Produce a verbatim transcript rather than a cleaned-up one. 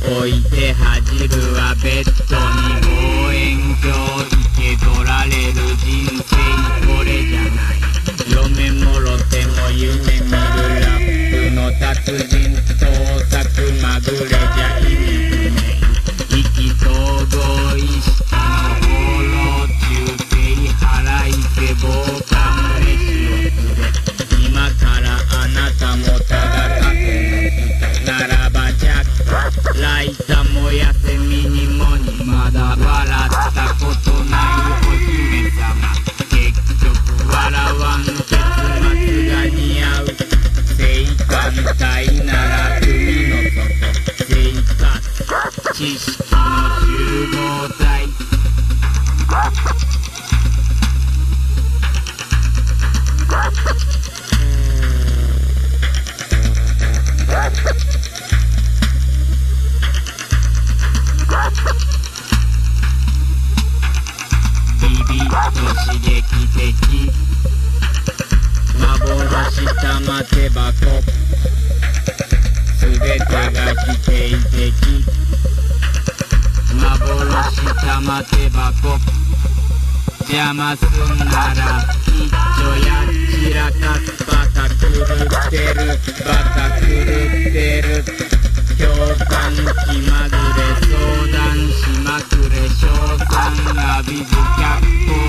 置いて恥るはベッドに望遠鏡受け取られる人生これじゃない嫁もろても夢見るラップの達人盗作まぐれじゃ意味不明意気投合意識の放浪中世腹いけ傍観飯を連れ今からあなたもただかけの人ならばジャックライタも痩せミニモにまだ笑ったことないお姫様結局笑わん結末が似合う生還体なら海の外生活知識の集合体ビビッと刺激的幻玉手箱すべてが否定的幻玉手箱邪魔すんなら一丁やっちらかすバカ狂ってるバカ狂ってる共感気まぐれ相談しまくれ称賛浴びず脚光